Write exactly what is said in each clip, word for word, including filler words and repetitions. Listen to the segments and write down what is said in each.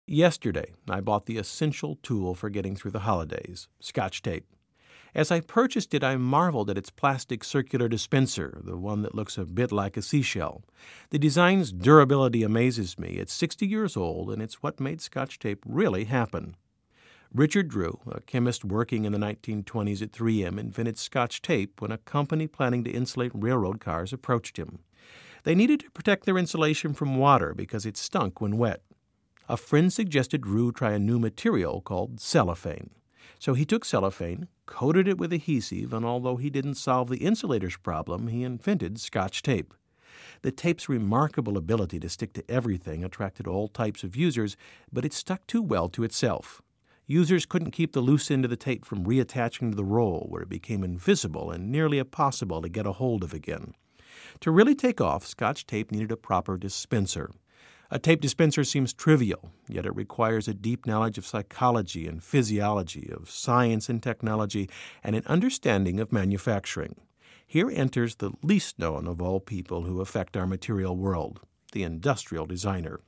Yesterday, I bought the essential tool for getting through the holidays, Scotch tape. As I purchased it, I marveled at its plastic circular dispenser, the one that looks a bit like a seashell. The design's durability amazes me. It's sixty years old, and it's what made Scotch tape really happen. Richard Drew, a chemist working in the nineteen twenties at three M, invented Scotch tape when a company planning to insulate railroad cars approached him. They needed to protect their insulation from water because it stunk when wet. A friend suggested Drew try a new material called cellophane. So he took cellophane, coated it with adhesive, and although he didn't solve the insulator's problem, he invented Scotch tape. The tape's remarkable ability to stick to everything attracted all types of users, but it stuck too well to itself. Users couldn't keep the loose end of the tape from reattaching to the roll, where it became invisible and nearly impossible to get a hold of again. To really take off, Scotch tape needed a proper dispenser. A tape dispenser seems trivial, yet it requires a deep knowledge of psychology and physiology, of science and technology, and an understanding of manufacturing. Here enters the least known of all people who affect our material world, the industrial designer.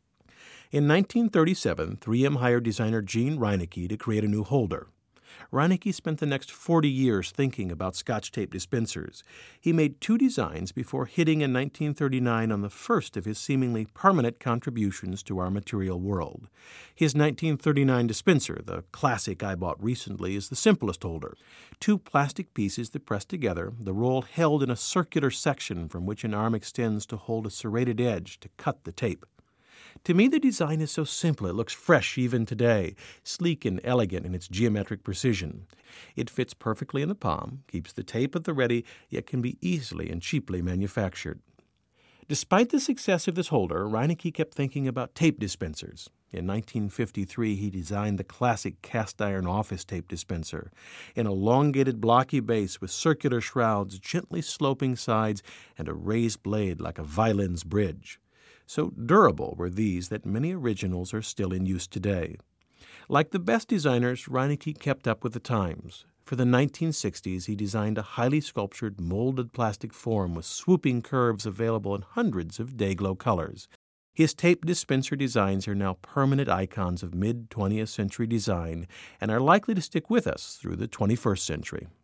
In nineteen thirty-seven, three M hired designer Gene Reineke to create a new holder. Reineke spent the next forty years thinking about Scotch tape dispensers. He made two designs before hitting in nineteen thirty-nine on the first of his seemingly permanent contributions to our material world. His nineteen thirty-nine dispenser, the classic I bought recently, is the simplest holder. Two plastic pieces that press together, the roll held in a circular section from which an arm extends to hold a serrated edge to cut the tape. To me, the design is so simple it looks fresh even today, sleek and elegant in its geometric precision. It fits perfectly in the palm, keeps the tape at the ready, yet can be easily and cheaply manufactured. Despite the success of this holder, Reineke kept thinking about tape dispensers. In nineteen fifty-three, he designed the classic cast-iron office tape dispenser, an elongated blocky base with circular shrouds, gently sloping sides, and a raised blade like a violin's bridge. So durable were these that many originals are still in use today. Like the best designers, Reineke kept up with the times. For the nineteen sixties, he designed a highly sculptured, molded plastic form with swooping curves available in hundreds of day-glow colors. His tape dispenser designs are now permanent icons of mid-twentieth century design and are likely to stick with us through the twenty-first century.